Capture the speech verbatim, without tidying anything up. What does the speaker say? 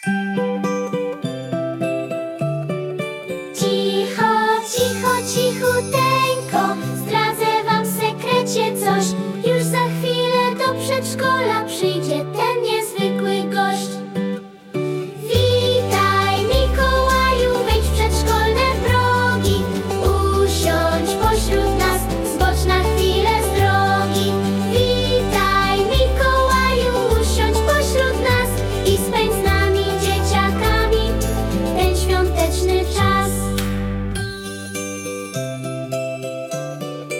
Cicho, cicho, cichuteńko, zdradzę wam w sekrecie coś.